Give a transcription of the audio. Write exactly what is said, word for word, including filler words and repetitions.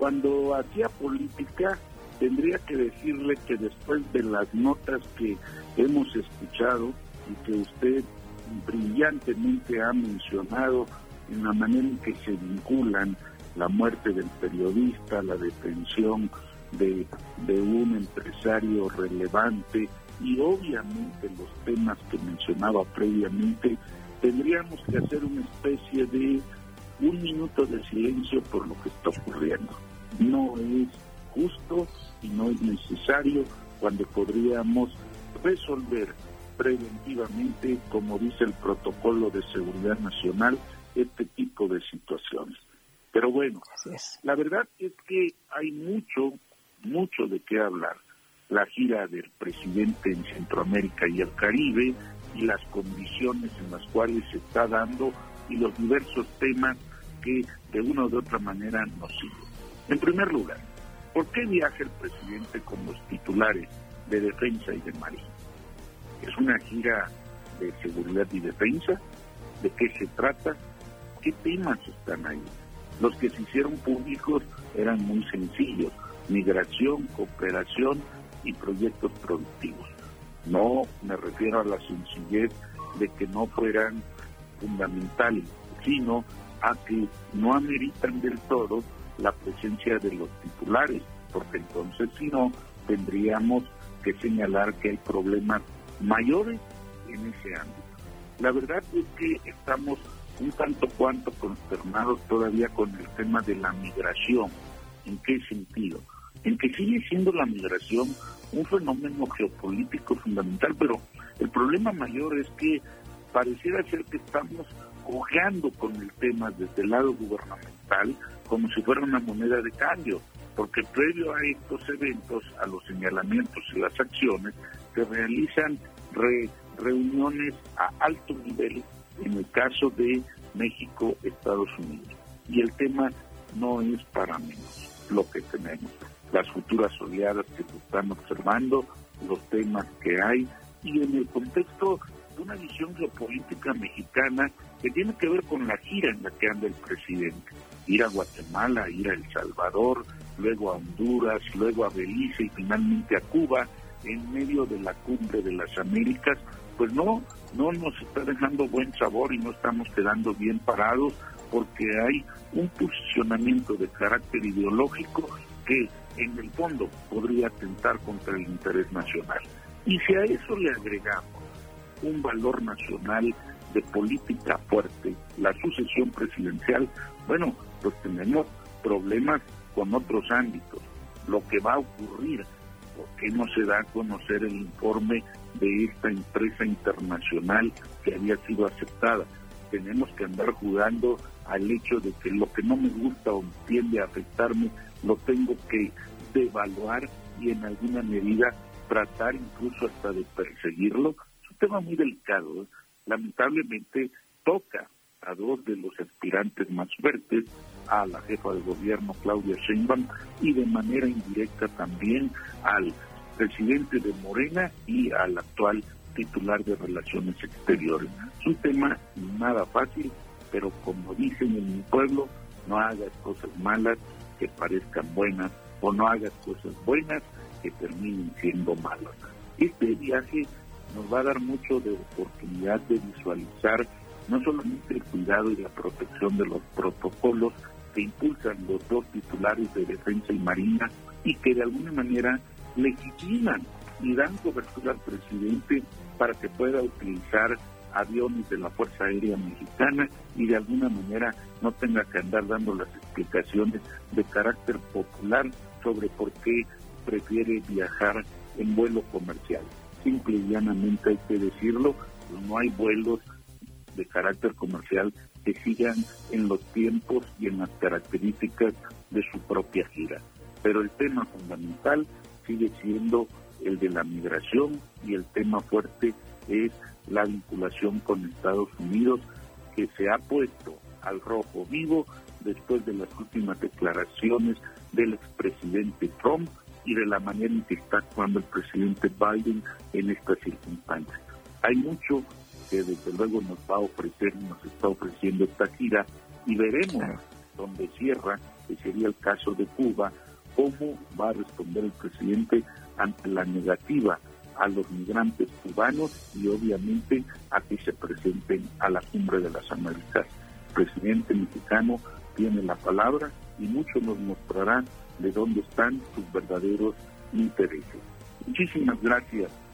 cuando hacía política, tendría que decirle que después de las notas que hemos escuchado y que usted brillantemente ha mencionado en la manera en que se vinculan la muerte del periodista, la detención de, de un empresario relevante y obviamente los temas que mencionaba previamente, tendríamos que hacer una especie de un minuto de silencio por lo que está ocurriendo. No es justo y no es necesario cuando podríamos resolver preventivamente, como dice el protocolo de seguridad nacional, este tipo de situaciones. Pero bueno, la verdad es que hay mucho, mucho de qué hablar. La gira del presidente en Centroamérica y el Caribe y las condiciones en las cuales se está dando y los diversos temas que de una u de otra manera nos siguen. En primer lugar, ¿por qué viaja el presidente con los titulares de defensa y de marina? ¿Es una gira de seguridad y defensa? ¿De qué se trata? ¿Qué temas están ahí? Los que se hicieron públicos eran muy sencillos: migración, cooperación y proyectos productivos. No me refiero a la sencillez de que no fueran fundamentales, sino a que no ameritan del todo la presencia de los titulares, porque entonces si no, tendríamos que señalar que hay problemas mayores en ese ámbito. La verdad es que estamos un tanto cuanto consternados todavía con el tema de la migración. ¿En qué sentido? En que sigue siendo la migración un fenómeno geopolítico fundamental, pero el problema mayor es que pareciera ser que estamos jugando con el tema desde el lado gubernamental como si fuera una moneda de cambio, porque previo a estos eventos, a los señalamientos y las acciones, se realizan re, reuniones a alto nivel, en el caso de México, Estados Unidos. Y el tema no es para menos lo que tenemos. Las futuras oleadas que se están observando, los temas que hay, y en el contexto de una visión geopolítica mexicana que tiene que ver con la gira en la que anda el presidente. Ir a Guatemala, ir a El Salvador, luego a Honduras, luego a Belice y finalmente a Cuba, en medio de la cumbre de las Américas, pues no, no nos está dejando buen sabor y no estamos quedando bien parados, porque hay un posicionamiento de carácter ideológico que en el fondo podría atentar contra el interés nacional. Y si a eso le agregamos un valor nacional de política fuerte, la sucesión presidencial, bueno, pues tenemos problemas con otros ámbitos. Lo que va a ocurrir, ¿por qué no se da a conocer el informe de esta empresa internacional que había sido aceptada? Tenemos que andar jugando al hecho de que lo que no me gusta o tiende a afectarme, lo tengo que devaluar y en alguna medida tratar incluso hasta de perseguirlo. Es un tema muy delicado, ¿eh? Lamentablemente toca a dos de los aspirantes más fuertes, a la jefa de gobierno Claudia Sheinbaum y de manera indirecta también al presidente de Morena y al actual titular de Relaciones Exteriores. Es un tema nada fácil, pero como dicen en mi pueblo, no hagas cosas malas que parezcan buenas, o no hagas cosas buenas que terminen siendo malas. Este viaje nos va a dar mucho de oportunidad de visualizar no solamente el cuidado y la protección de los protocolos que impulsan los dos titulares de Defensa y Marina y que de alguna manera legitiman y dan cobertura al presidente para que pueda utilizar aviones de la Fuerza Aérea Mexicana y de alguna manera no tenga que andar dando las explicaciones de carácter popular sobre por qué prefiere viajar en vuelo comercial. Simple y llanamente hay que decirlo, no hay vuelos de carácter comercial que sigan en los tiempos y en las características de su propia gira. Pero el tema fundamental sigue siendo el de la migración y el tema fuerte es la vinculación con Estados Unidos, que se ha puesto al rojo vivo después de las últimas declaraciones del expresidente Trump y de la manera en que está actuando el presidente Biden en estas circunstancias. Hay mucho que desde luego nos va a ofrecer, nos está ofreciendo esta gira y veremos dónde cierra que sería el caso de Cuba, cómo va a responder el presidente ante la negativa a los migrantes cubanos y obviamente a que se presenten a la Cumbre de las Américas. El presidente mexicano tiene la palabra y mucho nos mostrará de dónde están sus verdaderos intereses. Muchísimas gracias.